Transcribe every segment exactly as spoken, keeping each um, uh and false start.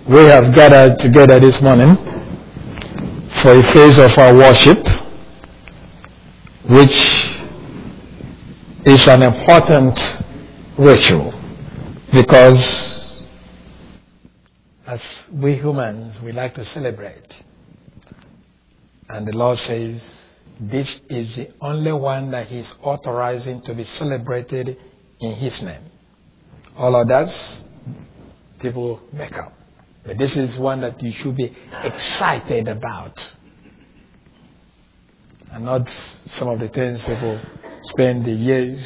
We have gathered together this morning for a phase of our worship, which is an important ritual because as we humans, we like to celebrate. And the Lord says this is the only one that He is authorizing to be celebrated in His name. All others, people make up. But this is one that you should be excited about. And not some of the things people spend the years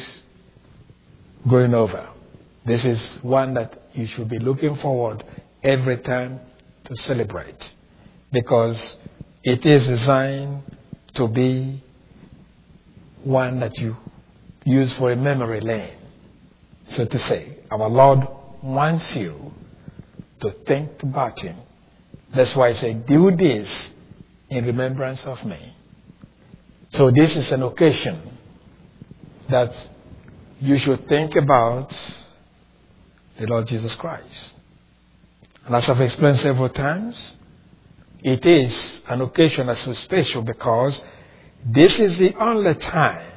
going over. This is one that you should be looking forward every time to celebrate. Because it is designed to be one that you use for a memory lane. So to say, our Lord wants you to think about Him. That's why I say, do this in remembrance of me. So this is an occasion that you should think about the Lord Jesus Christ. And as I've explained several times, it is an occasion that's so special because this is the only time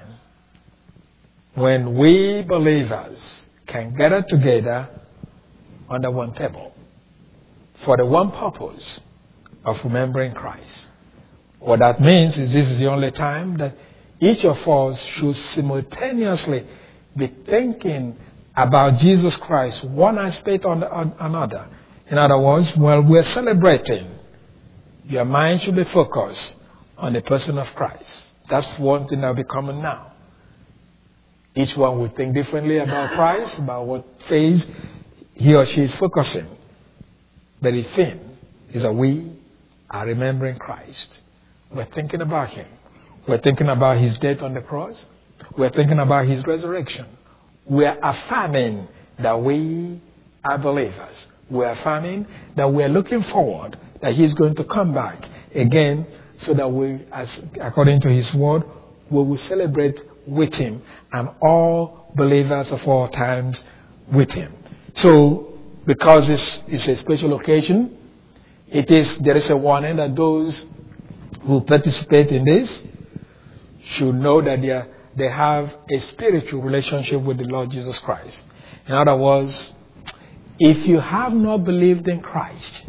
when we believers can gather together under one table for the one purpose of remembering Christ. What that means is this is the only time that each of us should simultaneously be thinking about Jesus Christ, one aspect or another. In other words, while we're celebrating, your mind should be focused on the person of Christ. That's one thing that will be common now. Each one will think differently about Christ, about what phase he or she is focusing. But the thing is that we are remembering Christ. We're thinking about Him. We're thinking about His death on the cross. We're thinking about His resurrection. We're affirming that we are believers. We're affirming that we're looking forward that He's going to come back again so that we, as according to His word, we will celebrate with Him and all believers of all times with Him. So, because this is a special occasion, it is there is a warning that those who participate in this should know that they, are, they have a spiritual relationship with the Lord Jesus Christ. In other words, if you have not believed in Christ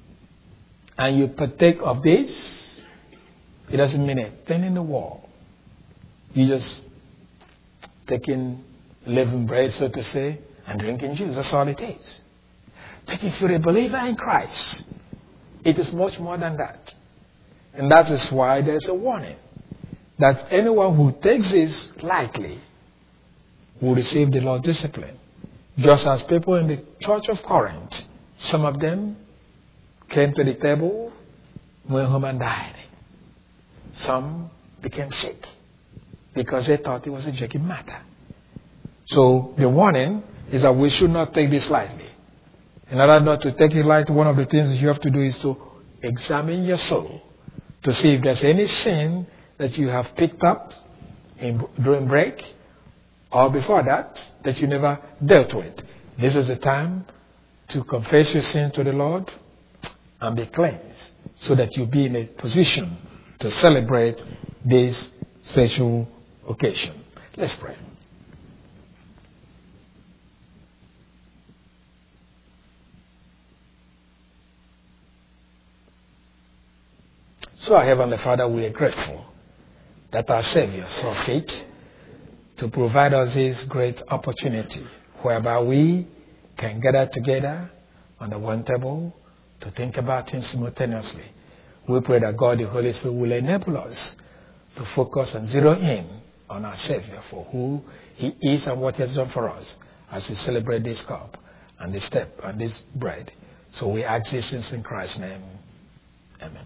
and you partake of this, it doesn't mean a thing in the world. You just taking living bread, so to say, and drinking juice. That's all it is. But if you're a believer in Christ, it is much more than that. And that is why there's a warning that anyone who takes this lightly will receive the Lord's discipline. Just as people in the church of Corinth, some of them came to the table, went home and died. Some became sick because they thought it was a joking matter. So the warning is that we should not take this lightly. In order not to take it lightly, one of the things that you have to do is to examine your soul to see if there's any sin that you have picked up in, during break or before that that you never dealt with. This is the time to confess your sin to the Lord and be cleansed so that you'll be in a position to celebrate this special occasion. Let's pray. So, our Heavenly Father, we are grateful that our Savior saw fit to provide us this great opportunity whereby we can gather together on the one table to think about Him simultaneously. We pray that God, the Holy Spirit, will enable us to focus and zero in on our Savior for who He is and what He has done for us as we celebrate this cup and this step and this bread. So we ask this in Christ's name. Amen.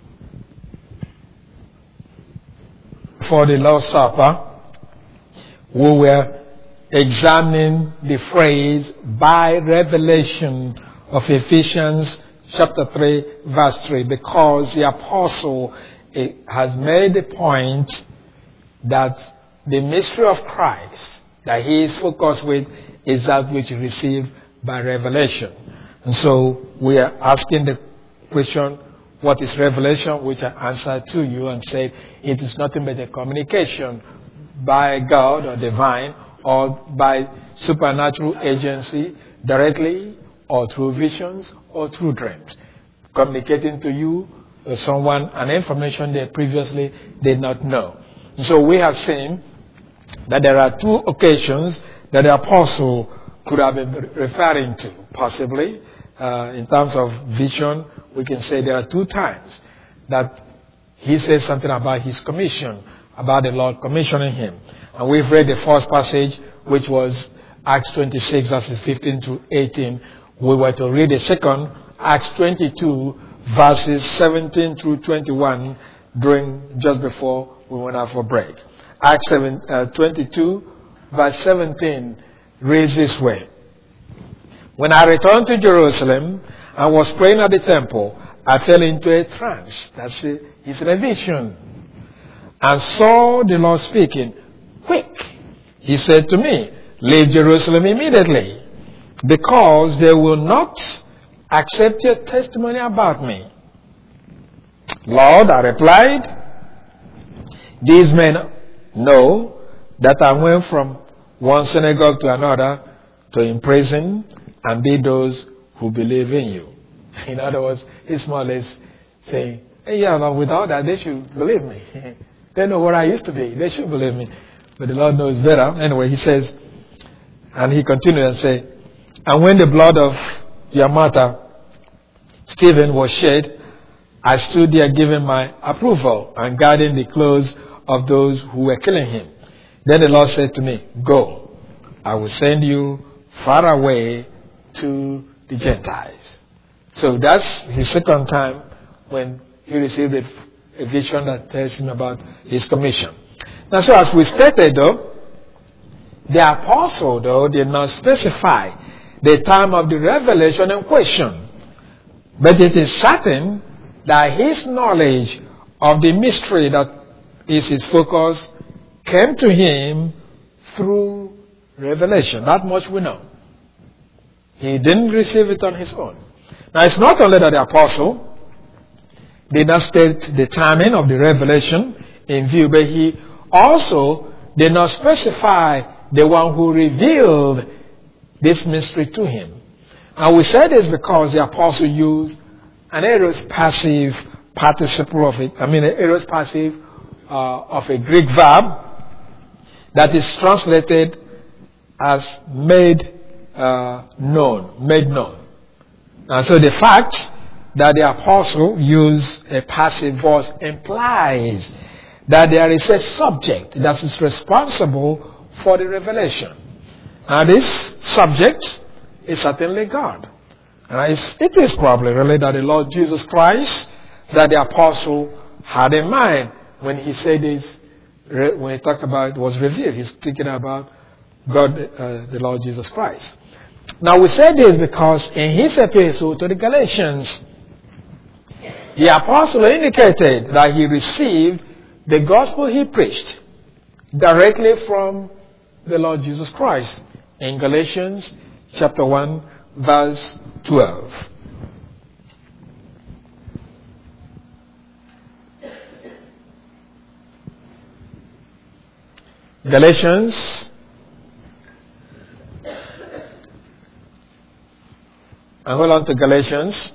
For the Lord's Supper, we were examining the phrase by revelation of Ephesians chapter three, verse three, because the apostle has made the point that the mystery of Christ that he is focused with is that which he received by revelation. And so we are asking the question, what is revelation? Which I answered to you and said it is nothing but a communication by God or divine or by supernatural agency directly or through visions or through dreams, communicating to you or someone an information they previously did not know. And so we have seen that there are two occasions that the apostle could have been referring to, possibly. Uh, in terms of vision, we can say there are two times that he says something about his commission, about the Lord commissioning him. And we've read the first passage, which was Acts twenty-six, verses fifteen to eighteen. We were to read the second, Acts twenty-two, verses seventeen through twenty-one, during just before we went out for break. Acts seven, uh, twenty-two, verse seventeen, reads this way. When I returned to Jerusalem and was praying at the temple, I fell into a trance. That's his revision. And saw the Lord speaking. Quick, he said to me, leave Jerusalem immediately, because they will not accept your testimony about me. Lord, I replied, these men know that I went from one synagogue to another to imprison and be those who believe in you. In other words, he's more or less saying, hey, yeah, but without that, they should believe me. They know where I used to be. They should believe me. But the Lord knows better. Anyway, he says, and he continued and said, and when the blood of your martyr, Stephen, was shed, I stood there giving my approval and guarding the clothes of those who were killing him. Then the Lord said to me, go, I will send you far away to the Gentiles. So that's his second time when he received a, a vision that tells him about his commission. Now, so as we stated, though, the apostle, though, did not specify the time of the revelation in question. But it is certain that his knowledge of the mystery that is his focus came to him through revelation. That much we know. He didn't receive it on his own. Now, it's not only that the apostle did not state the timing of the revelation in view, but he also did not specify the one who revealed this mystery to him. And we say this because the apostle used an aorist passive participle of it, I mean, an aorist passive uh, of a Greek verb that is translated as made uh, known, made known. And so the fact that the apostle used a passive voice implies that there is a subject that is responsible for the revelation. And this subject is certainly God. And it is probably really that the Lord Jesus Christ that the apostle had in mind when he said this, when he talked about it was revealed. He's thinking about God, uh, the Lord Jesus Christ. Now we say this because in his epistle to the Galatians, the apostle indicated that he received the gospel he preached directly from the Lord Jesus Christ in Galatians chapter one, verse twelve. Galatians, and hold on to Galatians.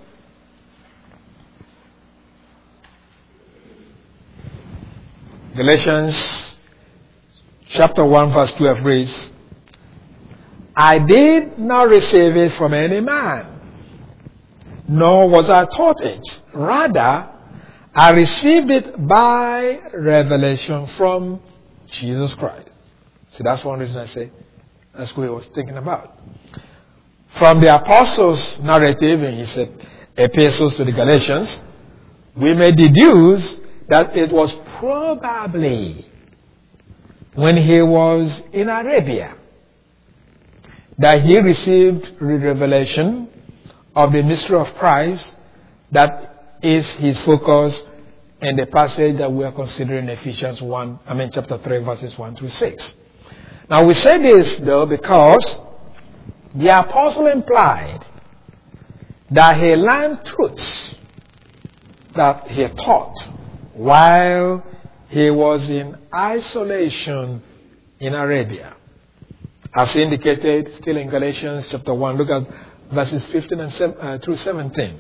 Galatians chapter one, verse twelve reads, I did not receive it from any man, nor was I taught it. Rather, I received it by revelation from Jesus Christ. See, that's one reason I say that's what I was thinking about. From the apostles' narrative in his epistles to the Galatians, we may deduce that it was probably when he was in Arabia that he received the revelation of the mystery of Christ that is his focus in the passage that we are considering, Ephesians one, I mean chapter three, verses one through six. Now we say this though because the apostle implied that he learned truths that he taught while he was in isolation in Arabia. As indicated still in Galatians chapter one, look at verses fifteen and seven, uh, through seventeen.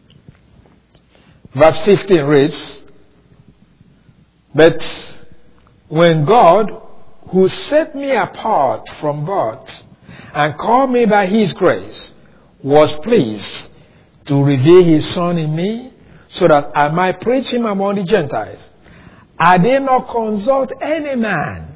Verse fifteen reads, "But when God, who set me apart from birth and called me by his grace, was pleased to reveal his Son in me, so that I might preach him among the Gentiles, I did not consult any man,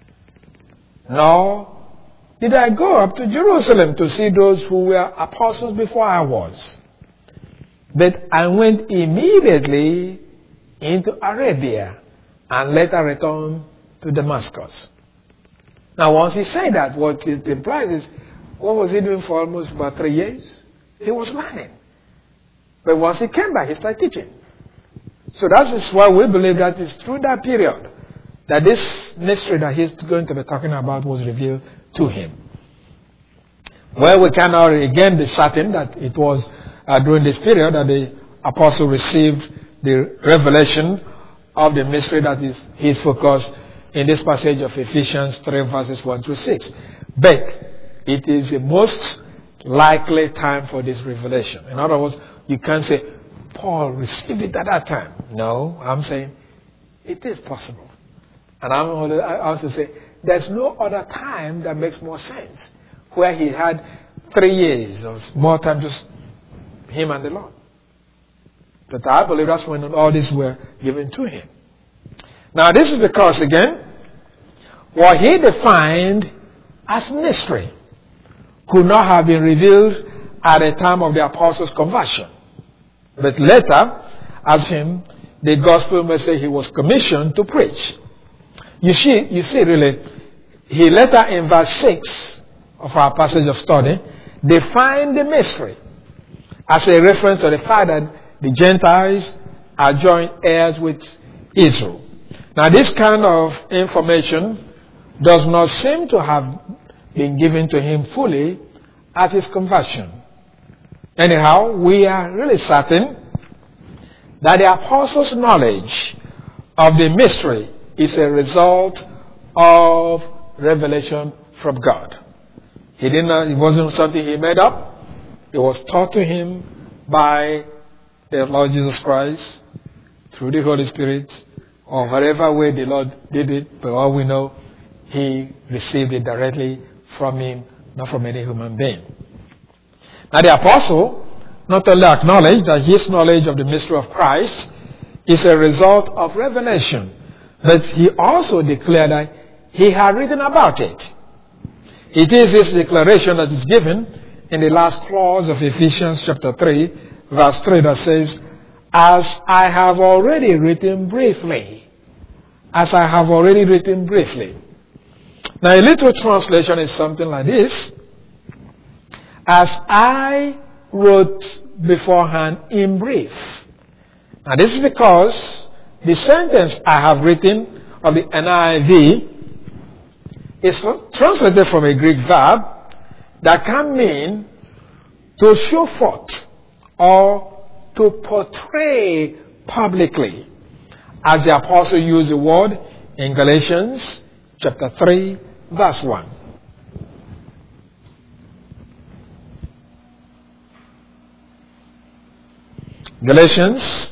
nor did I go up to Jerusalem to see those who were apostles before I was. But I went immediately into Arabia and later returned to Damascus." Now, once he said that, what it implies is, what was he doing for almost about three years? He was learning. But once he came back, he started teaching. So that is why we believe that it's through that period that this mystery that he's going to be talking about was revealed to him. Well, we cannot again be certain that it was uh, during this period that the apostle received the revelation of the mystery that is his focus in this passage of Ephesians three verses one through six. But it is the most likely time for this revelation. In other words, you can't say, Paul received it at that time. No, I'm saying it is possible. And I'm I also say there's no other time that makes more sense, where he had three years or more time just him and the Lord. But I believe that's when all these were given to him. Now this is because, again, what he defined as mystery could not have been revealed at the time of the apostles' conversion. But later, as him, the gospel message he was commissioned to preach. You see, you see really, he later in verse six of our passage of study defined the mystery as a reference to the fact that the Gentiles are joint heirs with Israel. Now this kind of information does not seem to have been given to him fully at his conversion. Anyhow, we are really certain that the apostles' knowledge of the mystery is a result of revelation from God. He did not, it wasn't something he made up. It was taught to him by the Lord Jesus Christ through the Holy Spirit, or whatever way the Lord did it. But all we know, he received it directly from him, not from any human being. Now the apostle not only acknowledged that his knowledge of the mystery of Christ is a result of revelation, but he also declared that he had written about it. It is this declaration that is given in the last clause of Ephesians chapter three, verse three, that says, as I have already written briefly. As I have already written briefly. Now a little translation is something like this. As I wrote beforehand in brief. Now this is because the sentence I have written of the N I V is translated from a Greek verb that can mean to show forth or to portray publicly, as the apostle used the word in Galatians chapter three, verse one. Galatians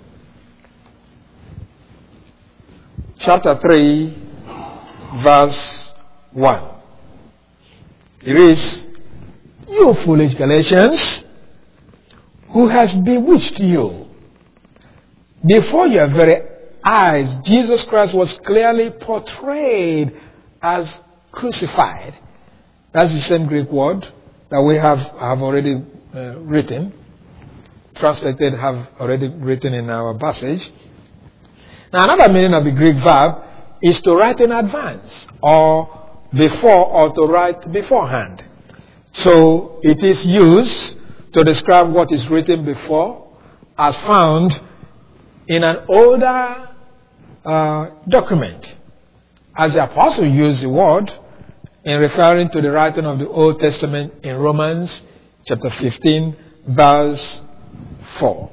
chapter three, verse one. It reads, you foolish Galatians, who has bewitched you? Before your very eyes, Jesus Christ was clearly portrayed as crucified. That's the same Greek word that we have, have already uh, written. Translated, have already written in our passage. Now another meaning of the Greek verb is to write in advance, or before, or to write beforehand. So it is used to describe what is written before, as found in an older uh, document. As the apostle used the word in referring to the writing of the Old Testament in Romans chapter fifteen, verse four.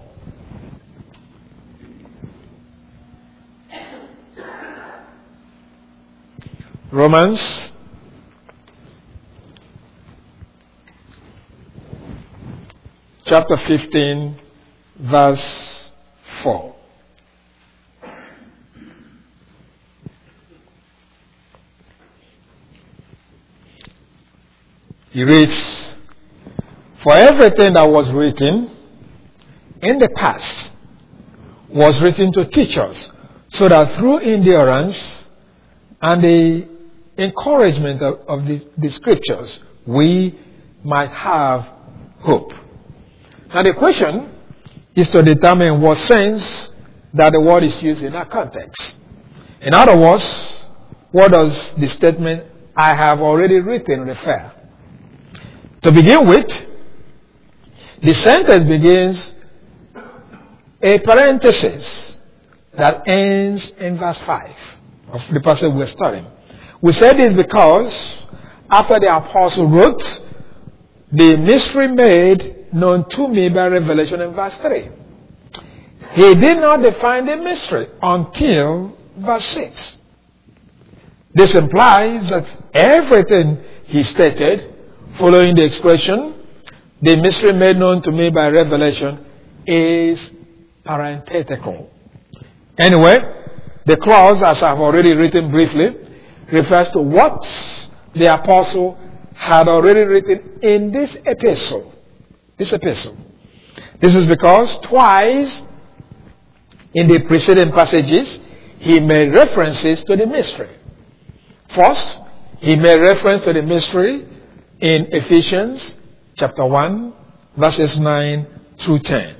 Romans chapter fifteen, verse four. He reads, "For everything that was written in the past was written to teach us, so that through endurance and the encouragement of, of the, the scriptures, we might have hope." Now the question is to determine what sense that the word is used in that context. In other words, what does the statement "I have already written" refer? To begin with, the sentence begins a parenthesis that ends in verse five of the passage we're studying. We said this because after the apostle wrote, "The mystery made known to me by revelation," in verse three. He did not define the mystery until verse six. This implies that everything he stated following the expression, "the mystery made known to me by revelation," is parenthetical. Anyway, the clause, as I've already written briefly, refers to what the apostle had already written in this epistle. This epistle. This is because twice in the preceding passages, he made references to the mystery. First, he made reference to the mystery in Ephesians chapter one, verses nine through ten.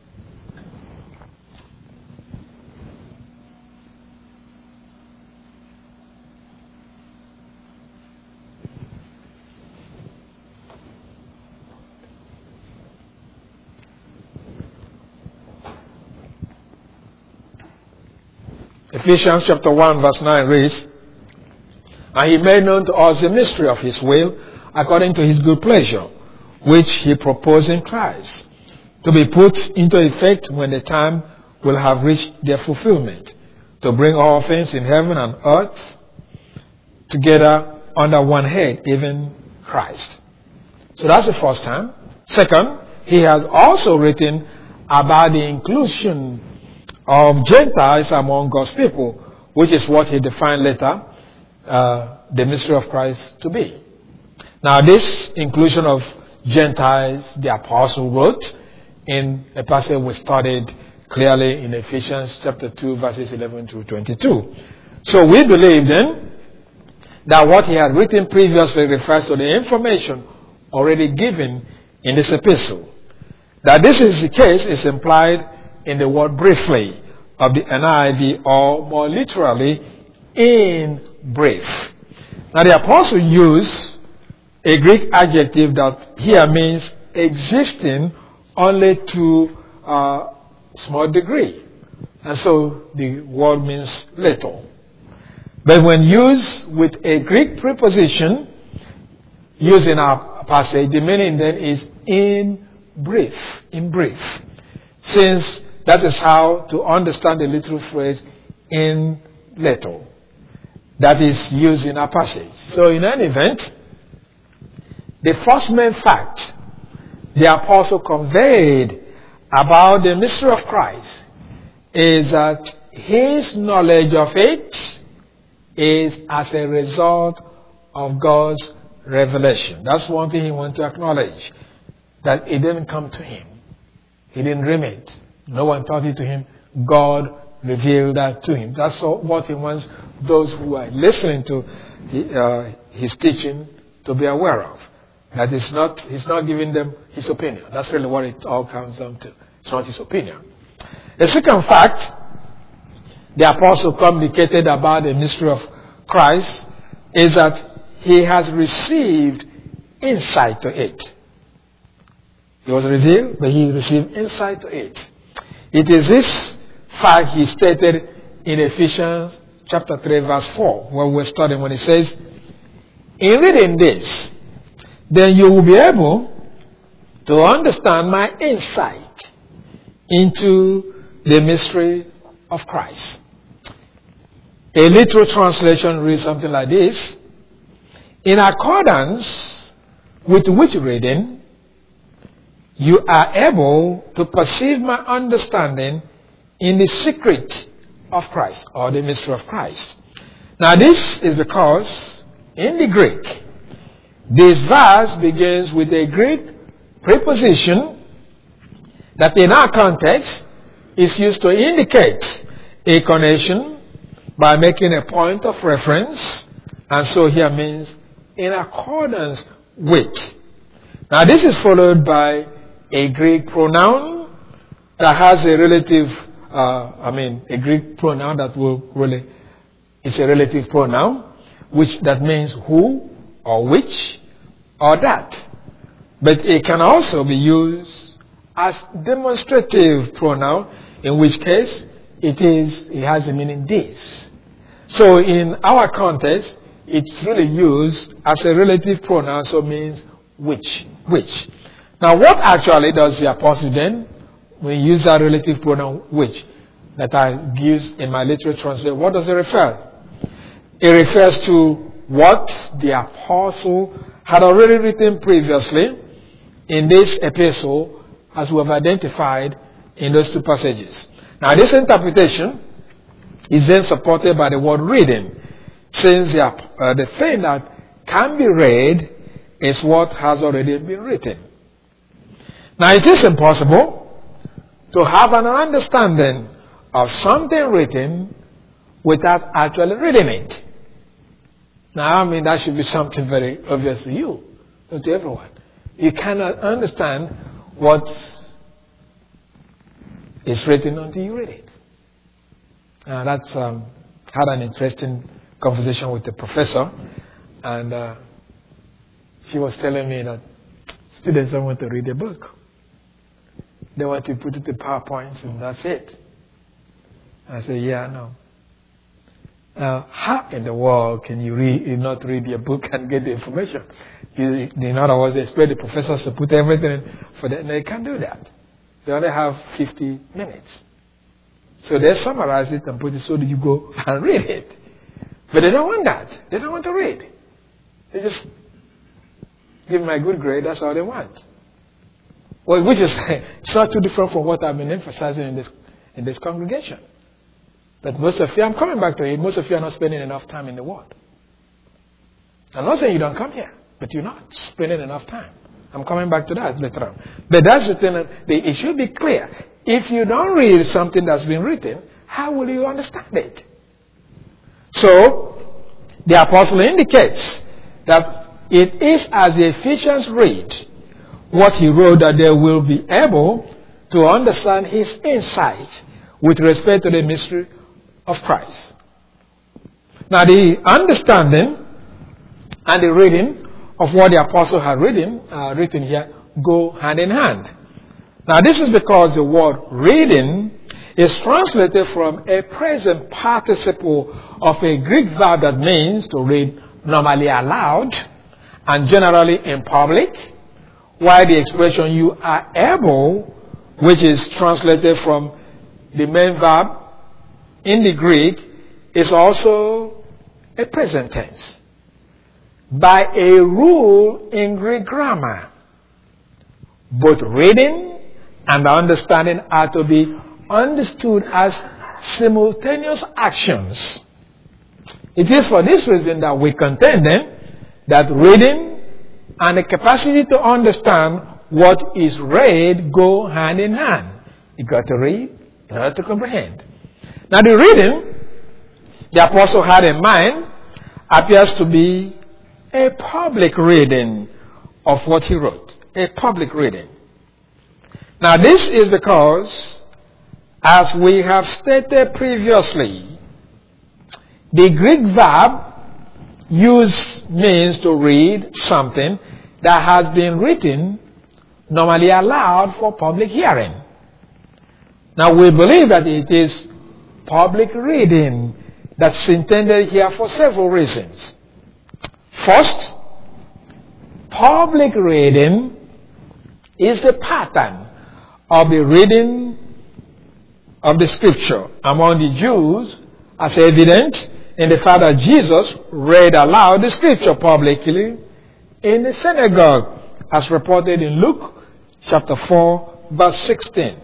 Ephesians chapter one, verse nine reads, "And he made known to us the mystery of his will, according to his good pleasure, which he proposed in Christ, to be put into effect when the time will have reached their fulfillment, to bring all things in heaven and earth together under one head, even Christ." So that's the first time. Second, he has also written about the inclusion of Gentiles among God's people, which is what he defined later uh, the mystery of Christ to be. Now, this inclusion of Gentiles, the apostle wrote in a passage we studied clearly in Ephesians chapter two, verses eleven to twenty-two. So we believe then that what he had written previously refers to the information already given in this epistle. That this is the case is implied in the word "briefly" of the N I V, or more literally, "in brief." Now the apostle used a Greek adjective that here means existing only to a small degree. And so the word means little. But when used with a Greek preposition used in our passage, the meaning then is in brief. In brief. Since that is how to understand the literal phrase "in little" that is used in our passage. So in any event, the first main fact the apostle conveyed about the mystery of Christ is that his knowledge of it is as a result of God's revelation. That's one thing he wants to acknowledge, that it didn't come to him. He didn't dream it. No one taught it to him. God revealed that to him. That's all, what he wants those who are listening to the, uh, his teaching to be aware of. That is not, he's not giving them his opinion. That's really what it all comes down to. It's not his opinion. The second fact the apostle communicated about the mystery of Christ is that he has received insight to it. It was revealed, but he received insight to it. It is this fact he stated in Ephesians chapter three, verse four, where we're studying, when he says, "In reading this, then you will be able to understand my insight into the mystery of Christ. A literal translation reads something like this: in accordance with which reading, you are able to perceive my understanding in the secret of Christ, or the mystery of Christ. Now this is because in the Greek, this verse begins with a Greek preposition that in our context is used to indicate a connection by making a point of reference, and so here means in accordance with. Now this is followed by a Greek pronoun that has a relative, uh, I mean, a Greek pronoun that will really, it's a relative pronoun, which that means who or which or that. But it can also be used as demonstrative pronoun, in which case it is, it has a meaning this. So in our context, it's really used as a relative pronoun, so it means which, which. Now what actually does the apostle then, when he uses that relative pronoun which, that I use in my literal translation, what does it refer? It refers to what the apostle had already written previously in this epistle, as we have identified in those two passages. Now this interpretation is then supported by the word reading, since the, uh, the thing that can be read is what has already been written. Now it is impossible to have an understanding of something written without actually reading it. Now I mean that should be something very obvious to you, not to everyone. You cannot understand what is written until you read it. Now that's um, had an interesting conversation with the professor, and uh, she was telling me that students don't want to read a book. They want to put it in PowerPoints and that's it. I said, yeah, I know. Now, how in the world can you read, you not read your book and get the information? You, in other words, they expect the professors to put everything in for them. They can't do that. They only have fifty minutes. So they summarize it and put it so that you go and read it. But they don't want that. They don't want to read. They just give me a good grade. That's all they want. Well, which is it's not too different from what I've been emphasizing in this in this congregation. But most of you, I'm coming back to it, most of you are not spending enough time in the Word. I'm not saying you don't come here, but you're not spending enough time. I'm coming back to that later on. But that's the thing, that it should be clear. If you don't read something that's been written, how will you understand it? So, the apostle indicates that it is as the Ephesians read what he wrote that they will be able to understand his insight with respect to the mystery of Christ. Now the understanding and the reading of what the apostle had written, uh, written here go hand in hand. Now this is because the word reading is translated from a present participle of a Greek verb that means to read normally aloud and generally in public, while the expression you are able, which is translated from the main verb in the Greek, is also a present tense. By a rule in Greek grammar, both reading and understanding are to be understood as simultaneous actions. It is for this reason that we contend then that reading and the capacity to understand what is read go hand in hand. You got to read in order to comprehend. Now the reading the apostle had in mind appears to be a public reading of what he wrote. A public reading. Now this is because, as we have stated previously, the Greek verb used means to read something that has been written normally aloud for public hearing. Now we believe that it is public reading that's intended here for several reasons. First, public reading is the pattern of the reading of the scripture among the Jews, as evident in the fact that Jesus read aloud the scripture publicly in the synagogue, as reported in Luke chapter four, verse sixteen.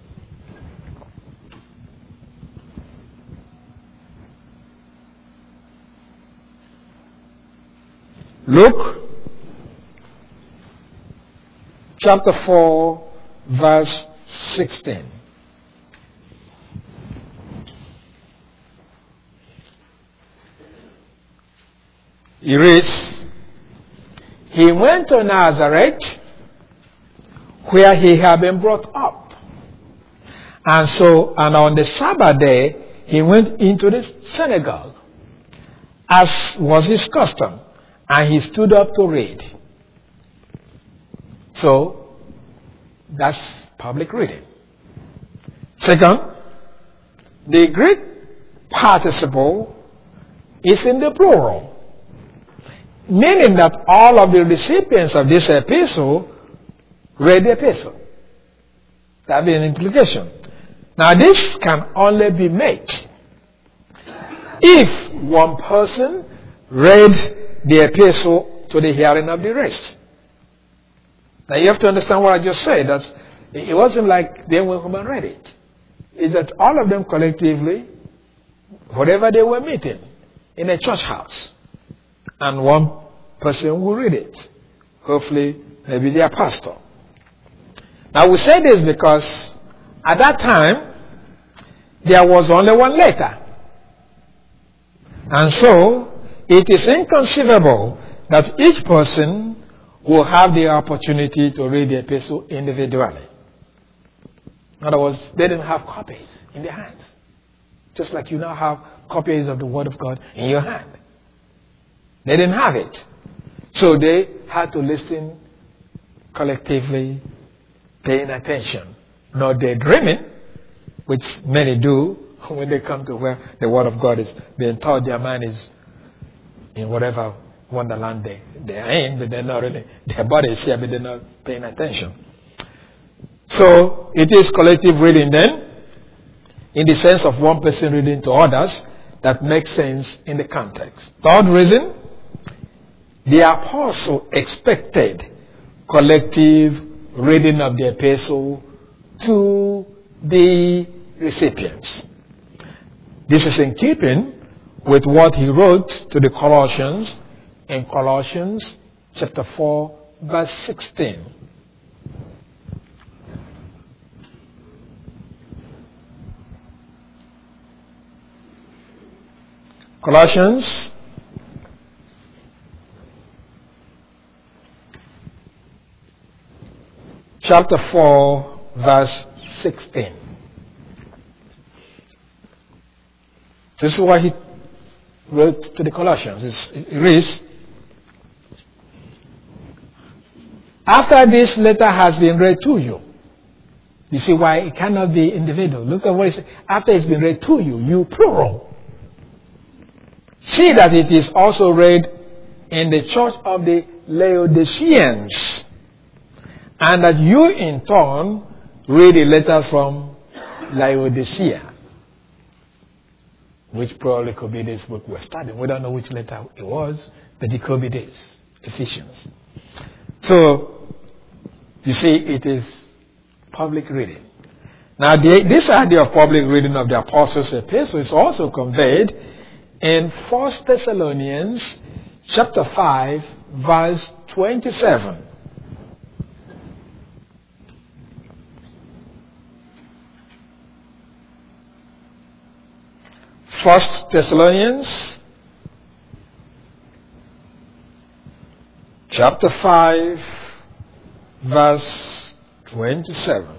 Luke chapter four, verse sixteen. He reads, "He went to Nazareth, where he had been brought up. And so, and on the Sabbath day, he went into the synagogue, as was his custom, and he stood up to read." So, that's public reading. Second, the Greek participle is in the plural, meaning that all of the recipients of this epistle read the epistle. That be an implication. Now, this can only be made if one person read the epistle to the hearing of the rest. Now, you have to understand what I just said, that it wasn't like they went home and read it. It's that all of them collectively, whatever they were meeting in a church house, and one person will read it. Hopefully, maybe their pastor. Now, we say this because at that time, there was only one letter. And so, it is inconceivable that each person will have the opportunity to read the epistle individually. In other words, they didn't have copies in their hands. Just like you now have copies of the Word of God in your hand. They didn't have it. So they had to listen collectively, paying attention. Not daydreaming, which many do when they come to where the Word of God is being taught. Their mind is in whatever wonderland they, they are in, but they're not really, their body is here, but they're not paying attention. So it is collective reading then, in the sense of one person reading to others, that makes sense in the context. Third reason, the apostle expected collective reading of the epistle to the recipients. This is in keeping with what he wrote to the Colossians in Colossians chapter four, verse sixteen. Colossians chapter four, verse sixteen. This is what he wrote to the Colossians. It reads, "After this letter has been read to you," you see why it cannot be individual. Look at what it says. After it's been read to you, you plural. "See that it is also read in the church of the Laodiceans, and that you in turn read the letters from Laodicea," which probably could be this book we're studying. We don't know which letter it was, but it could be this, Ephesians. So, you see, it is public reading. Now, the, this idea of public reading of the apostles' epistle is also conveyed in First Thessalonians chapter five, verse twenty-seven. First Thessalonians chapter five, verse twenty-seven.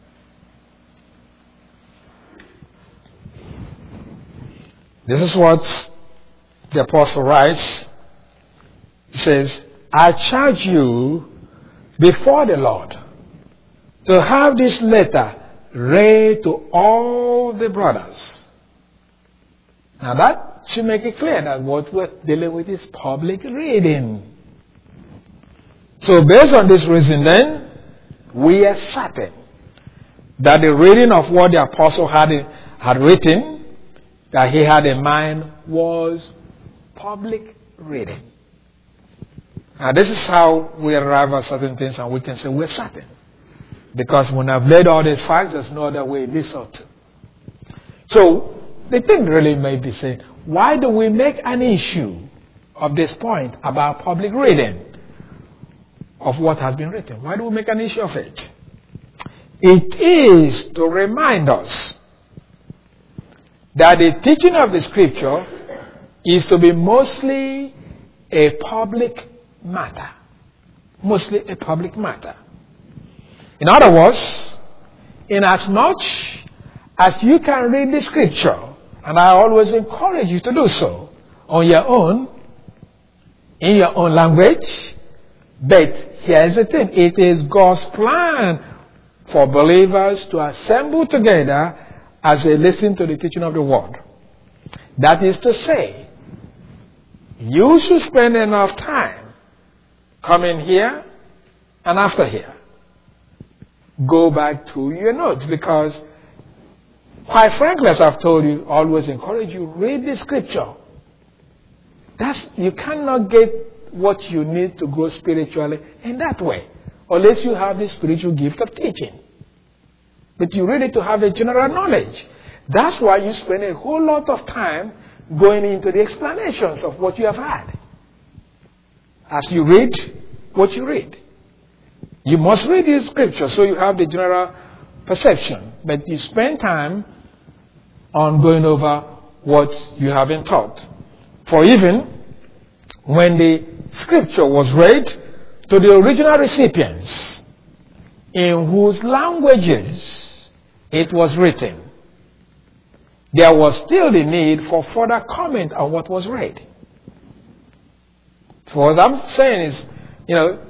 This is what the apostle writes. He says, "I charge you before the Lord to have this letter read to all the brothers." Now that should make it clear that what we're dealing with is public reading. So based on this reason then, we are certain that the reading of what the apostle had, had written, that he had in mind, was public reading. Now this is how we arrive at certain things, and we can say we're certain. Because when I've laid all these facts, there's no other way this ought to. So the thing really may be saying, why do we make an issue of this point about public reading of what has been written? Why do we make an issue of it? It is to remind us that the teaching of the scripture is to be mostly a public matter. Mostly a public matter. In other words, in as much as you can read the scripture, and I always encourage you to do so on your own, in your own language, but here's the thing, it is God's plan for believers to assemble together as they listen to the teaching of the word. That is to say, you should spend enough time coming here and after here. Go back to your notes, because quite frankly, as I've told you, always encourage you, read the scripture. That's, you cannot get what you need to grow spiritually in that way, unless you have the spiritual gift of teaching. But you read it to have a general knowledge. That's why you spend a whole lot of time going into the explanations of what you have had. As you read what you read. You must read the scripture so you have the general perception. But you spend time on going over what you have been taught. For even when the scripture was read to the original recipients, in whose languages it was written, there was still the need for further comment on what was read. So what I'm saying is, you know,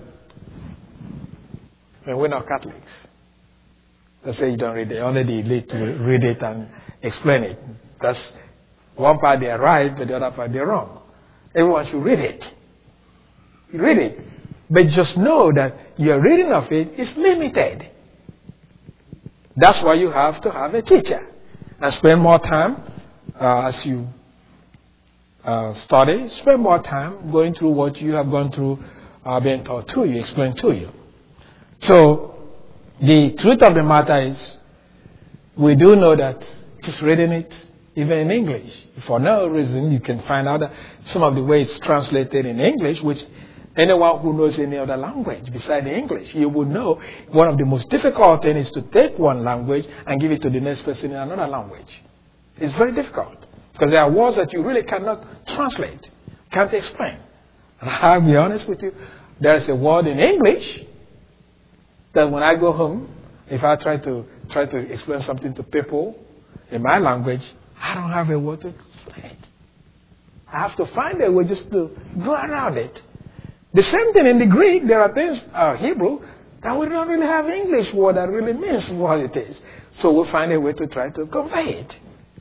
when we're not Catholics, they say you don't read it, only the elite to read it and explain it. That's one part they're right, but the other part they're wrong. Everyone should read it. You read it. But just know that your reading of it is limited. That's why you have to have a teacher. And spend more time uh, as you uh, study. Spend more time going through what you have gone through, uh, being taught to you, explained to you. So, the truth of the matter is, we do know that just reading it, even in English, for no reason, you can find out that some of the way it's translated in English, which anyone who knows any other language besides English, you would know one of the most difficult things is to take one language and give it to the next person in another language. It's very difficult because there are words that you really cannot translate, can't explain. And I'll be honest with you, there is a word in English that when I go home, if I try to try to explain something to people in my language, I don't have a word to explain it. I have to find a way just to go around it. The same thing in the Greek, there are things, uh, Hebrew, that we don't really have English word that really means what it is. So we'll find a way to try to convey it.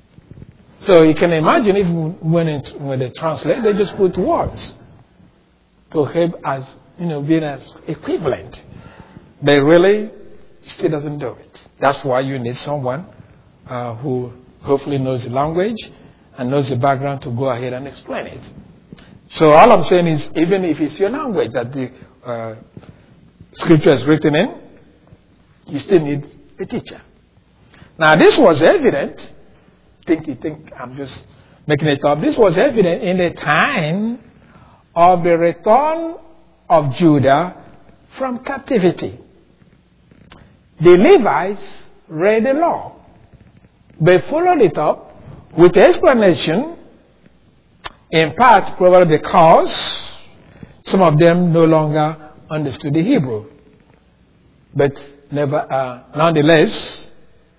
So you can imagine if when, it, when they translate, they just put words to help as, you know, being as equivalent. But really, still doesn't do it. That's why you need someone uh, who hopefully knows the language and knows the background to go ahead and explain it. So all I'm saying is, even if it's your language that the uh, scripture is written in, you still need a teacher. Now this was evident, think you think I'm just making it up, this was evident in the time of the return of Judah from captivity. The Levites read the law. They followed it up with explanation, in part probably because some of them no longer understood the Hebrew. But never, uh, nonetheless,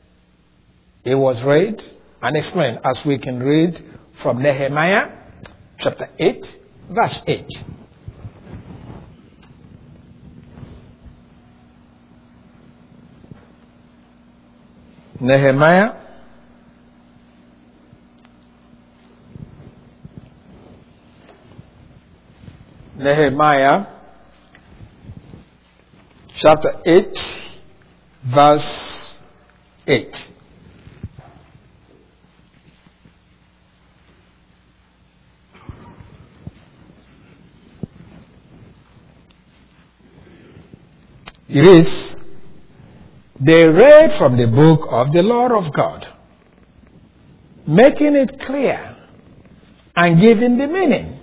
it was read and explained, as we can read from Nehemiah chapter eight, verse eight. Nehemiah Nehemiah chapter eight, verse eight. It is, they read from the book of the Lord of God, making it clear and giving the meaning,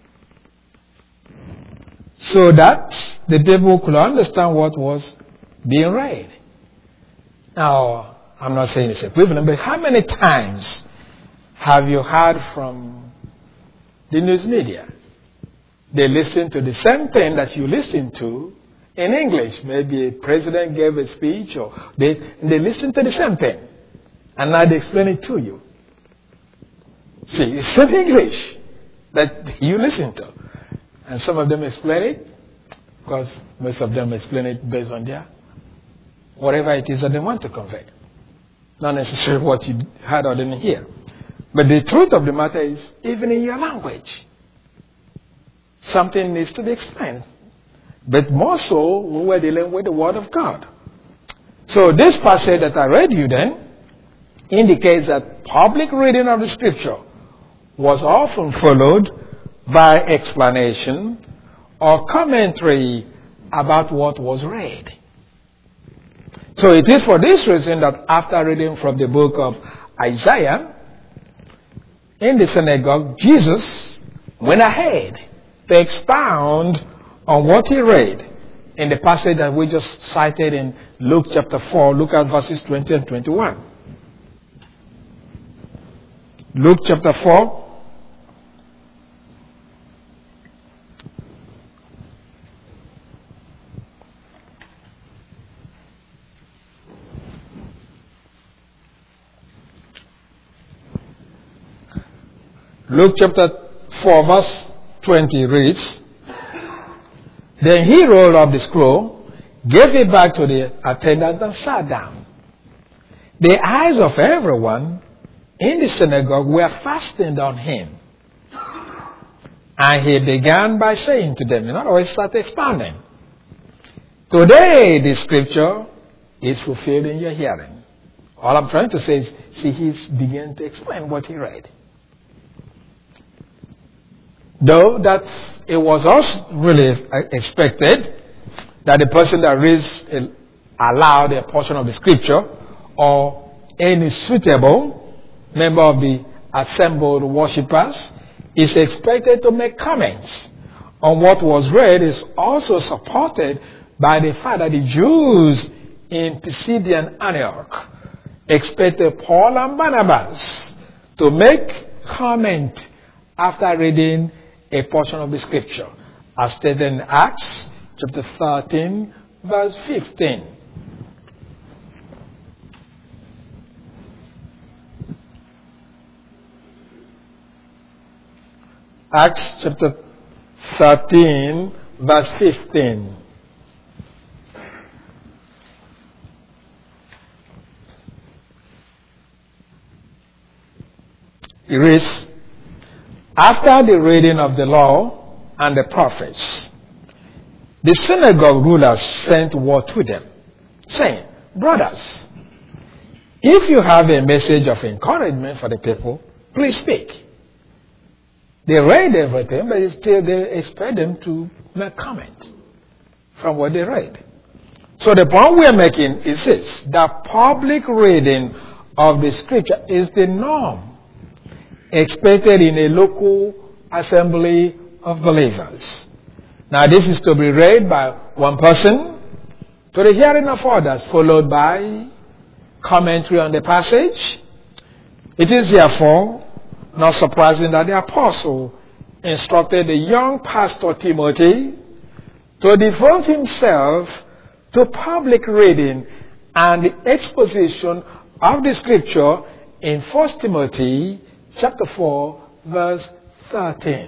so that the people could understand what was being read. Now, I'm not saying it's equivalent, but how many times have you heard from the news media? They listen to the same thing that you listen to in English. Maybe a president gave a speech, or they, they listen to the same thing. And now they explain it to you. See, it's in English that you listen to. And some of them explain it, because most of them explain it based on their, whatever it is that they want to convey. Not necessarily what you heard or didn't hear. But the truth of the matter is, even in your language, something needs to be explained. But more so, when we're dealing with the Word of God. So this passage that I read you then indicates that public reading of the Scripture was often followed by explanation or commentary about what was read. So it is for this reason that after reading from the book of Isaiah, in the synagogue, Jesus went ahead to expound on what he read in the passage that we just cited in Luke chapter four. Look at verses twenty and twenty-one. Luke chapter four. Luke chapter four verse twenty reads, "Then he rolled up the scroll, gave it back to the attendant, and sat down. The eyes of everyone in the synagogue were fastened on him. And he began by saying to them," in other words, start expounding, "Today the scripture is fulfilled in your hearing." All I'm trying to say is, see, he began to explain what he read. Though that it was also really expected that the person that reads aloud a portion of the scripture, or any suitable member of the assembled worshippers, is expected to make comments on what was read, is also supported by the fact that the Jews in Pisidian Antioch expected Paul and Barnabas to make comment after reading a portion of the scripture, as stated in Acts chapter thirteen, verse fifteen. Acts chapter thirteen, verse fifteen. It reads, "After the reading of the law and the prophets, the synagogue rulers sent word to them, saying, 'Brothers, if you have a message of encouragement for the people, please speak.' They read everything, but still they expect them to make comment from what they read. So the point we are making is this: the public reading of the scripture is the norm expected in a local assembly of believers. Now this is to be read by one person to the hearing of others, followed by commentary on the passage. It is therefore not surprising that the apostle instructed the young pastor Timothy to devote himself to public reading and the exposition of the scripture in First Timothy chapter four, verse thirteen.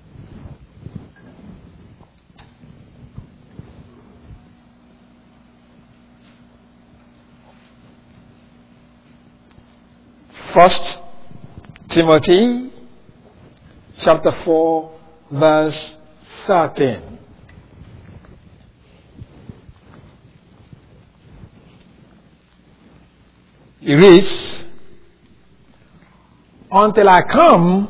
First Timothy chapter four, verse thirteen. It reads, until I come,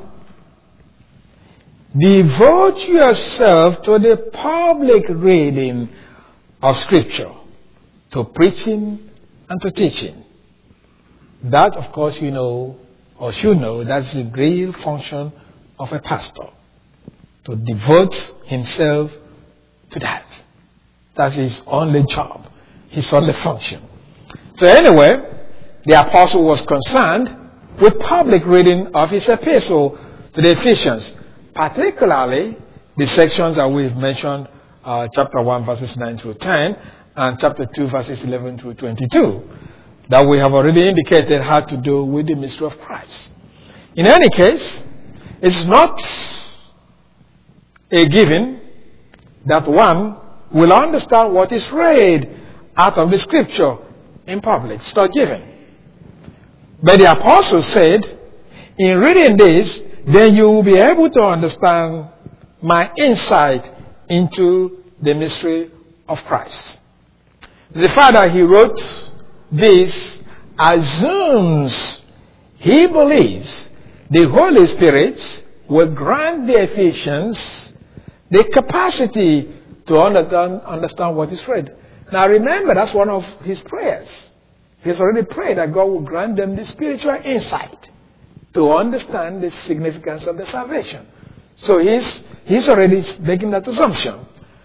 devote yourself to the public reading of Scripture, to preaching and to teaching. That, of course, you know, or should know, that's the real function of a pastor, to devote himself to that. That's his only job, his only function. So anyway, the apostle was concerned with public reading of his epistle to the Ephesians, particularly the sections that we've mentioned, uh, chapter one, verses nine through ten, and chapter two, verses eleven through twenty-two, that we have already indicated had to do with the mystery of Christ. In any case, it's not a given that one will understand what is read out of the Scripture in public. It's not given. But the apostle said, in reading this, then you will be able to understand my insight into the mystery of Christ. The fact that he wrote this assumes he believes the Holy Spirit will grant the Ephesians the capacity to understand, understand what is read. Now remember, that's one of his prayers. He's already prayed that God will grant them the spiritual insight to understand the significance of the salvation. So he's, he's already making that assumption.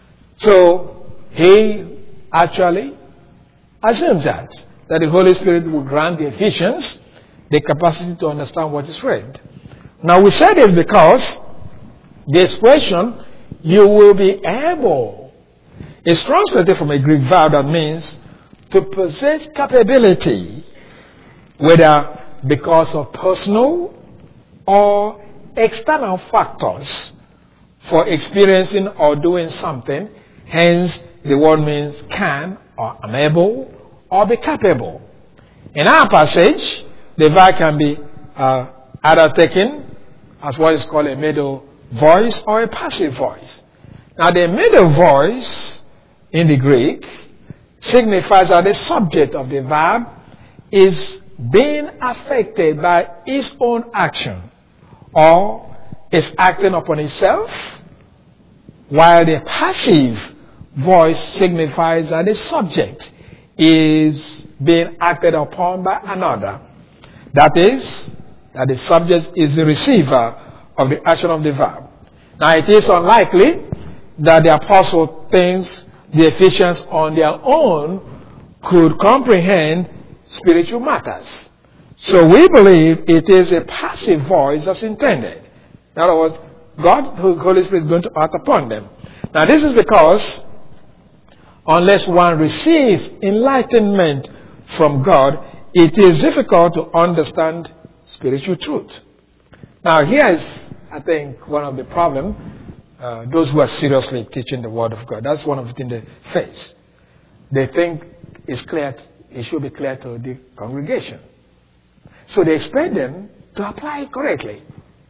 So he actually assumes that, that the Holy Spirit will grant the Ephesians the capacity to understand what is read. Now we say this because the expression, you will be able, is translated from a Greek verb that means to possess capability, whether because of personal or external factors for experiencing or doing something. Hence, the word means can or am able or be capable. In our passage, the verb can be uh, either taken as what is called a middle voice or a passive voice. Now, the middle voice in the Greek signifies that the subject of the verb is being affected by its own action or is acting upon itself, while the passive voice signifies that the subject is being acted upon by another. That is, that the subject is the receiver of the action of the verb. Now, it is unlikely that the apostle thinks the Ephesians on their own could comprehend spiritual matters. So we believe it is a passive voice that's intended. In other words, God, the Holy Spirit, is going to act upon them. Now this is because unless one receives enlightenment from God, it is difficult to understand spiritual truth. Now here is, I think, one of the problems. Uh, those who are seriously teaching the Word of God. That's one of the things they face. They think it's clear, it should be clear to the congregation. So they expect them to apply it correctly.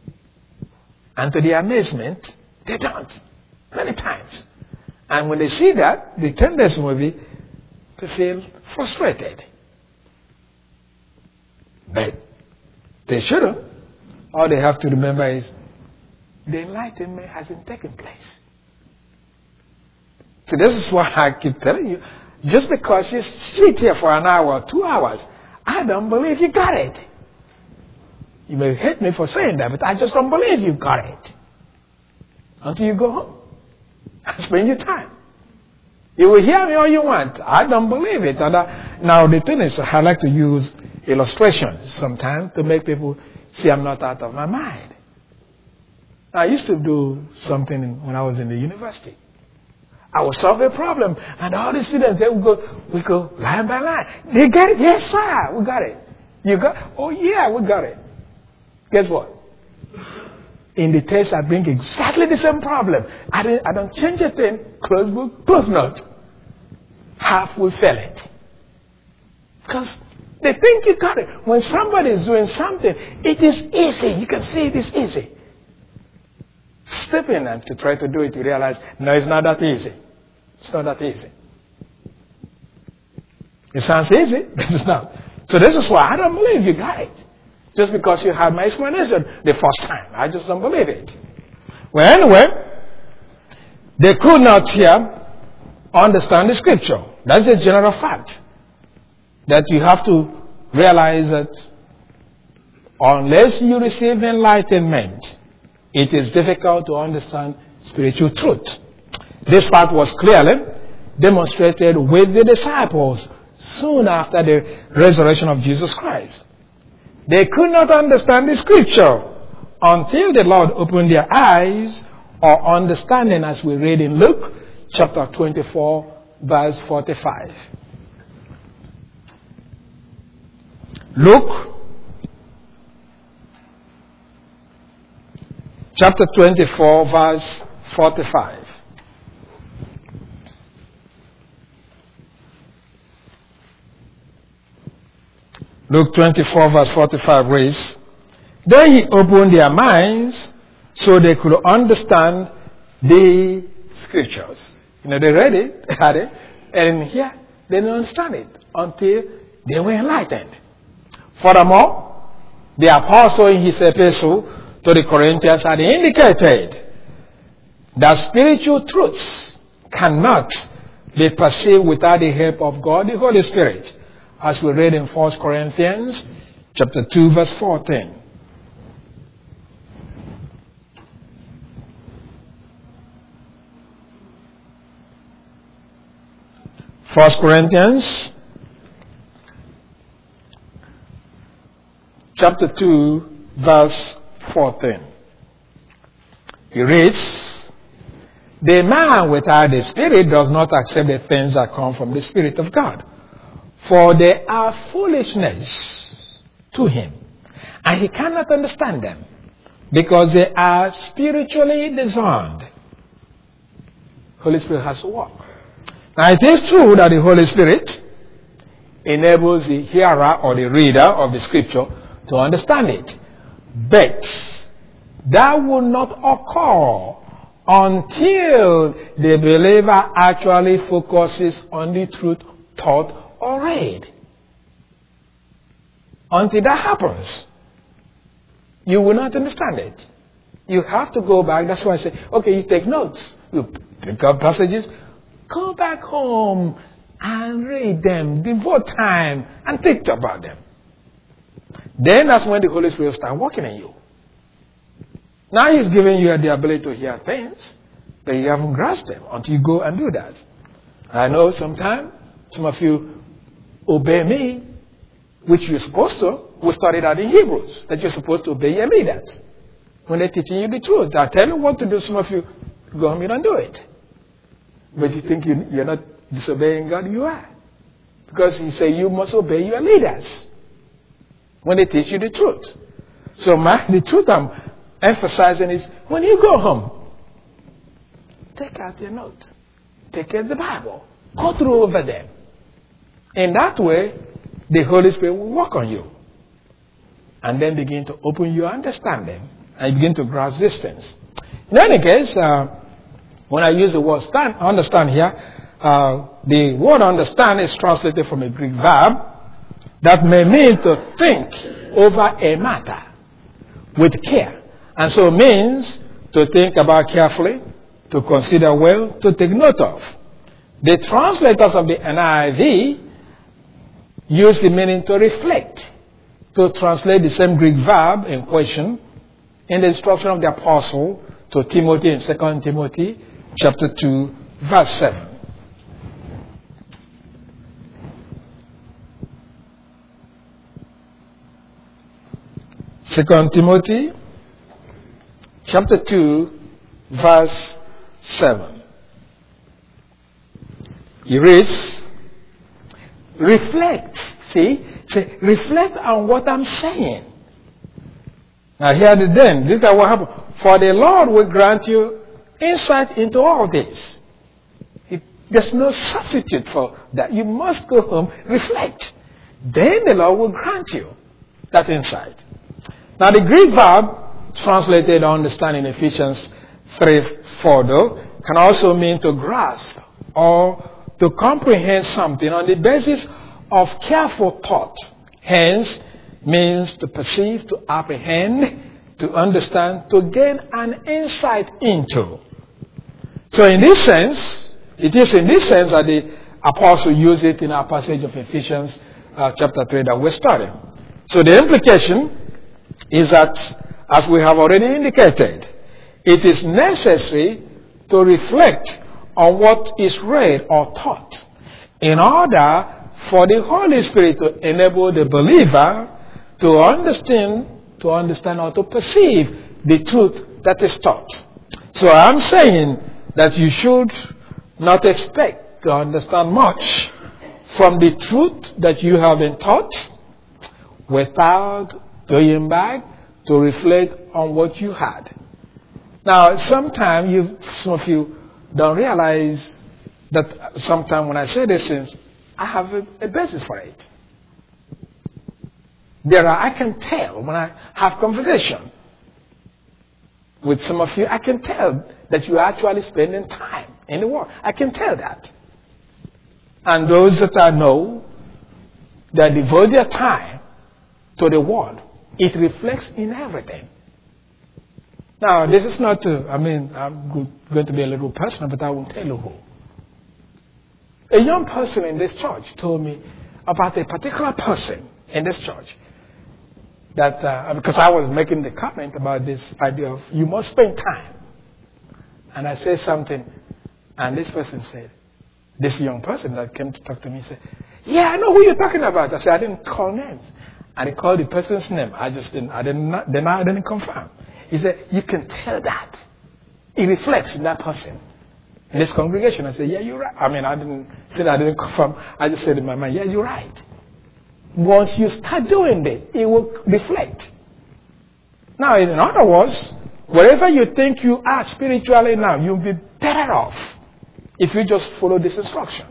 And to their amazement, they don't. Many times. And when they see that, the tendency will be to feel frustrated. But they shouldn't. All they have to remember is the enlightenment hasn't taken place. So this is what I keep telling you. Just because you sit here for an hour, two hours, I don't believe you got it. You may hate me for saying that, but I just don't believe you got it. Until you go home and spend your time. You will hear me all you want. I don't believe it. And I, now the thing is, I like to use illustrations sometimes to make people see I'm not out of my mind. I used to do something when I was in the university. I would solve a problem, and all the students, they would go, we go line by line. They get it? Yes, sir, we got it. You got? Oh, yeah, we got it. Guess what? In the test, I bring exactly the same problem. I don't, I don't change a thing. Close book, close note. Half will fail it. Because they think you got it. When somebody is doing something, it is easy. You can see it is easy. Step in and to try to do it, you realize, no, it's not that easy. It's not that easy. It sounds easy, but it's not. So this is why I don't believe you got it. Just because you had my explanation the first time. I just don't believe it. Well, anyway, they could not here understand the scripture. That's a general fact. That you have to realize that unless you receive enlightenment, it is difficult to understand spiritual truth. This fact was clearly demonstrated with the disciples soon after the resurrection of Jesus Christ. They could not understand the scripture until the Lord opened their eyes or understanding, as we read in Luke chapter twenty-four, verse forty-five. Luke chapter twenty-four, verse forty-five. Luke twenty-four, verse forty-five reads, "Then he opened their minds so they could understand the scriptures." You know, they read it, had it, and here they didn't understand it until they were enlightened. Furthermore, the apostle in his epistle to the Corinthians had indicated that spiritual truths cannot be perceived without the help of God, the Holy Spirit, as we read in First Corinthians chapter two, verse fourteen. First Corinthians chapter two, verse fourteen. He reads, "The man without the Spirit does not accept the things that come from the Spirit of God, for they are foolishness to him, and he cannot understand them, because they are spiritually discerned." Holy Spirit has to work. Now, it is true that the Holy Spirit enables the hearer or the reader of the scripture to understand it. But that will not occur until the believer actually focuses on the truth taught or read. Until that happens, you will not understand it. You have to go back. That's why I say, okay, you take notes. You pick up passages. Go back home and read them. Devote time and think about them. Then that's when the Holy Spirit will start working in you. Now He's giving you the ability to hear things, but you haven't grasped them until you go and do that. I know sometimes some of you obey me, which you're supposed to. We studied that in Hebrews, that you're supposed to obey your leaders when they're teaching you the truth. I tell you what to do, some of you go home, you don't do it. But you think you, you're not disobeying God, you are. Because He said you must obey your leaders when they teach you the truth. So my, the truth I'm emphasizing is when you go home, take out your notes. Take out the Bible. Go through over them. In that way, the Holy Spirit will work on you. And then begin to open your understanding and begin to grasp these things. In any case, uh, when I use the word stand, understand here, uh, the word understand is translated from a Greek verb that may mean to think over a matter with care. And so it means to think about carefully, to consider well, to take note of. The translators of the N I V use the meaning to reflect, to translate the same Greek verb in question in the instruction of the apostle to Timothy in Second Timothy chapter two, verse seven. Second Timothy chapter two, verse seven. He reads, reflect, see, say, reflect on what I'm saying. Now here it then, look at what happened. For the Lord will grant you insight into all this. It, there's no substitute for that. You must go home, reflect. Then the Lord will grant you that insight. Now the Greek verb translated understand in Ephesians three four though can also mean to grasp or to comprehend something on the basis of careful thought Hence, means to perceive, to apprehend, to understand, to gain an insight into. So in this sense, it is in this sense that the apostle used it in our passage of Ephesians uh, chapter three that we're studying. So the implication is that, as we have already indicated, it is necessary to reflect on what is read or taught in order for the Holy Spirit to enable the believer to understand, to understand or to perceive the truth that is taught. So I'm saying that you should not expect to understand much from the truth that you have been taught without going back to reflect on what you had. Now, sometimes you, some of you don't realize that sometimes when I say these things, I have a, a basis for it. There are, I can tell when I have conversation with some of you, I can tell that you are actually spending time in the Word. I can tell that. And those that I know that devote their time to the Word, it reflects in everything. Now, this is not to, I mean, I'm going to be a little personal, but I won't tell you who. A young person in this church told me about a particular person in this church that, uh, because I was making the comment about this idea of you must spend time. And I said something, and this person said, this young person that came to talk to me said, yeah, I know who you're talking about. I said, I didn't call names. And he called the person's name. I just didn't, I didn't, then I didn't confirm. He said, you can tell that. It reflects in that person. In this congregation, I said, yeah, you're right. I mean, I didn't say that I didn't confirm. I just said in my mind, yeah, you're right. Once you start doing this, it will reflect. Now, in other words, wherever you think you are spiritually now, you'll be better off if you just follow this instruction.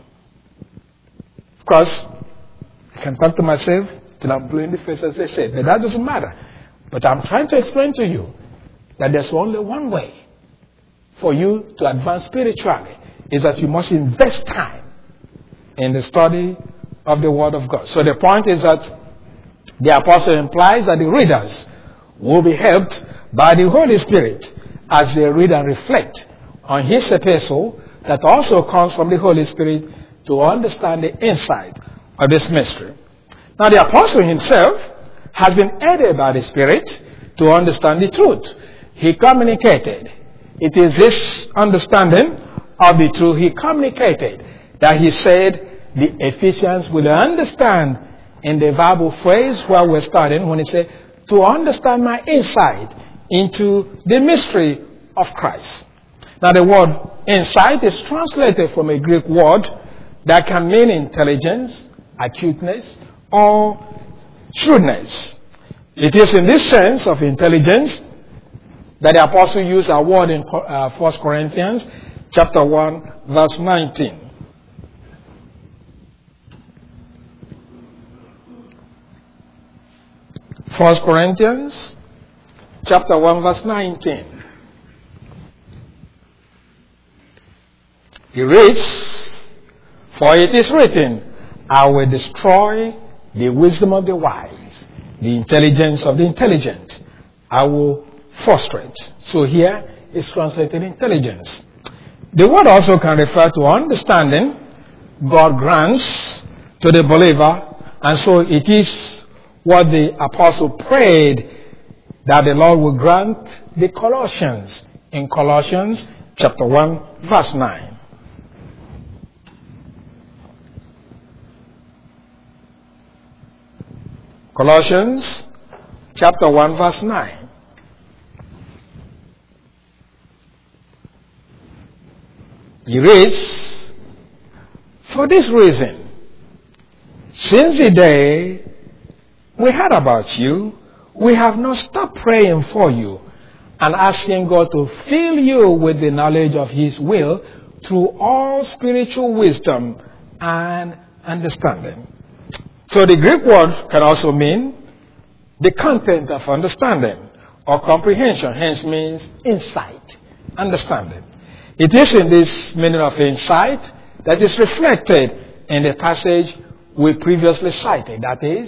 Of course, I can talk to myself till I'm blue in the face, as they say, but that doesn't matter. But I'm trying to explain to you that there's only one way for you to advance spiritually, is that you must invest time in the study of the Word of God. So the point is that the apostle implies that the readers will be helped by the Holy Spirit as they read and reflect on his epistle that also comes from the Holy Spirit to understand the insight of this mystery. Now the apostle himself has been aided by the Spirit to understand the truth. He communicated. It is this understanding of the truth he communicated that he said the Ephesians will understand in the verbal phrase where we're starting when he said, to understand my insight into the mystery of Christ. Now the word insight is translated from a Greek word that can mean intelligence, acuteness, or shrewdness. It is in this sense of intelligence that the apostle used a word in uh, First Corinthians chapter one, verse nineteen. First Corinthians chapter one, verse nineteen. He reads, for it is written, I will destroy the wisdom of the wise, the intelligence of the intelligent. I will frustrate. So here is translated intelligence. The word also can refer to understanding God grants to the believer, and so it is what the apostle prayed that the Lord will grant the Colossians in Colossians chapter one, verse nine. Colossians chapter one, verse nine. He reads, for this reason, since the day we heard about you, we have not stopped praying for you and asking God to fill you with the knowledge of his will through all spiritual wisdom and understanding. So the Greek word can also mean the content of understanding or comprehension, hence means insight, understanding. It is in this meaning of insight that is reflected in the passage we previously cited, that is,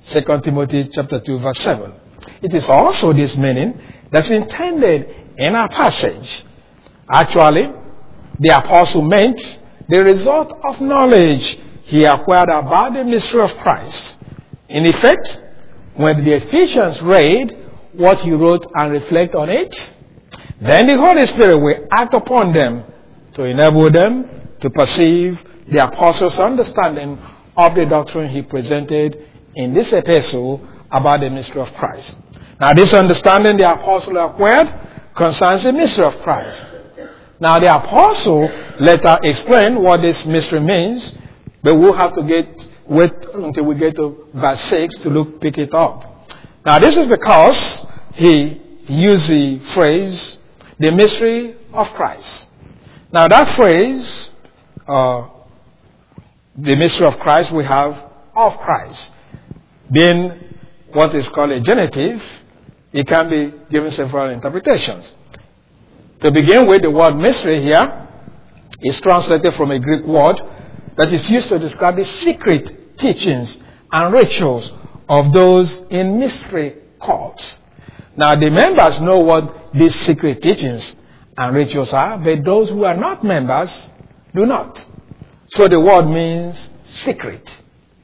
Second Timothy chapter two, verse seven. It is also this meaning that's intended in our passage. Actually, the apostle meant the result of knowledge he acquired about the mystery of Christ. In effect, when the Ephesians read what he wrote and reflect on it, then the Holy Spirit will act upon them to enable them to perceive the apostles' understanding of the doctrine he presented in this epistle about the mystery of Christ. Now, this understanding the apostle acquired concerns the mystery of Christ. Now, the apostle later explained what this mystery means, but we'll have to get wait until we get to verse six to look pick it up. Now, this is because he used the phrase, the mystery of Christ. Now, that phrase, uh, the mystery of Christ, we have of Christ. Being what is called a genitive, it can be given several interpretations. To begin with, the word mystery here is translated from a Greek word that is used to describe the secret teachings and rituals of those in mystery cults. Now, the members know what these secret teachings and rituals are, but those who are not members do not. So the word means secret.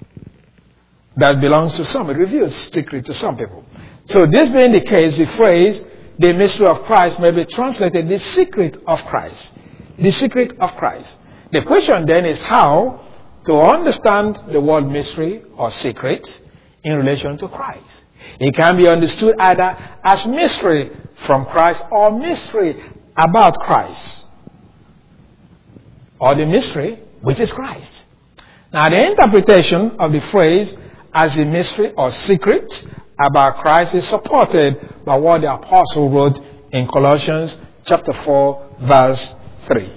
That belongs to some. It reveals secret to some people. So this being the case, the phrase, the mystery of Christ, may be translated the secret of Christ. The secret of Christ. The question then is how to understand the word mystery or secret in relation to Christ. It can be understood either as mystery from Christ or mystery about Christ. Or the mystery which is Christ. Now, the interpretation of the phrase as a mystery or secret about Christ is supported by what the apostle wrote in Colossians chapter four, verse three.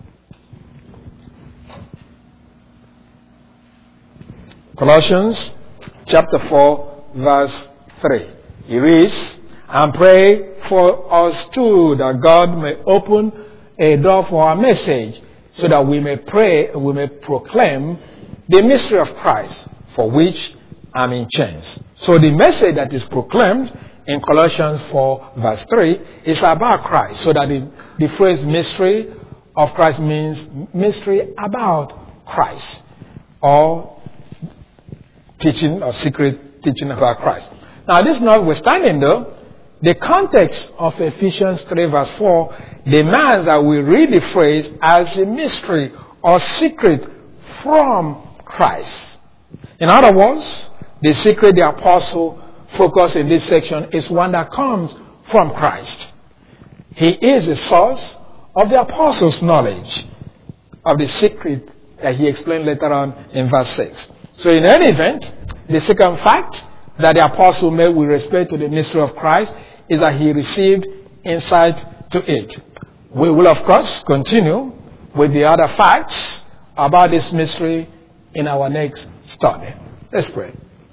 Colossians chapter four, verse three. He reads, and pray for us too, that God may open a door for our message, so that we may pray, we may proclaim the mystery of Christ, for which I'm in chains. So the message that is proclaimed in Colossians four, verse three, is about Christ. So that the, the phrase mystery of Christ means mystery about Christ, or teaching or secret teaching about Christ. Now, this notwithstanding, though, the context of Ephesians three, verse four demands that we read the phrase as a mystery or secret from Christ. In other words, the secret the apostle focused in this section is one that comes from Christ. He is the source of the apostle's knowledge of the secret that he explained later on in verse six. So in any event, the second fact that the apostle made with respect to the mystery of Christ is that he received insight to it. We will, of course, continue with the other facts about this mystery in our next study. Let's pray.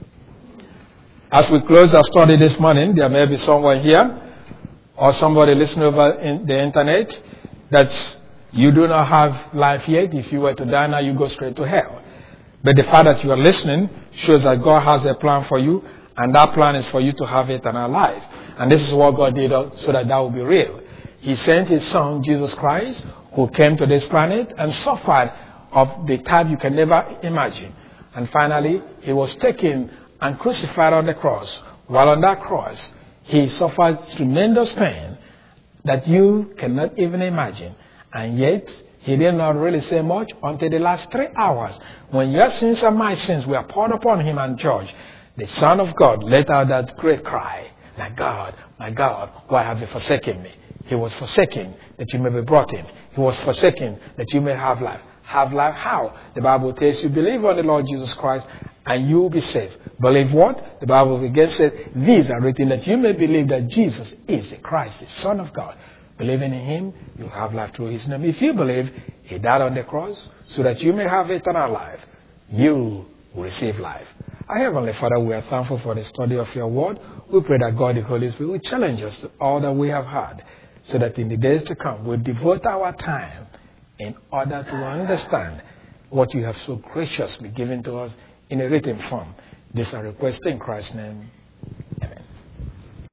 As we close our study this morning, there may be someone here or somebody listening over in the internet that you do not have life yet. If you were to die now, you go straight to hell. But the fact that you are listening shows that God has a plan for you, and that plan is for you to have eternal life. And this is what God did so that that will be real. He sent His Son, Jesus Christ, who came to this planet and suffered of the type you can never imagine. And finally, He was taken and crucified on the cross. While on that cross, He suffered tremendous pain that you cannot even imagine. And yet, He did not really say much until the last three hours. When your sins and my sins were poured upon Him and judged, the Son of God let out that great cry, my God, my God, why have you forsaken me? He was forsaken that you may be brought in. He was forsaken that you may have life. Have life how? The Bible tells you, believe on the Lord Jesus Christ and you will be saved. Believe what? The Bible again said, these are written that you may believe that Jesus is the Christ, the Son of God. Believing in Him, you'll have life through His name. If you believe He died on the cross so that you may have eternal life, you will receive life. Our Heavenly Father, we are thankful for the study of Your Word. We pray that God, the Holy Spirit, will challenge us to all that we have heard, so that in the days to come, we'll devote our time in order to understand what You have so graciously given to us in a written form. These are requests in Christ's name.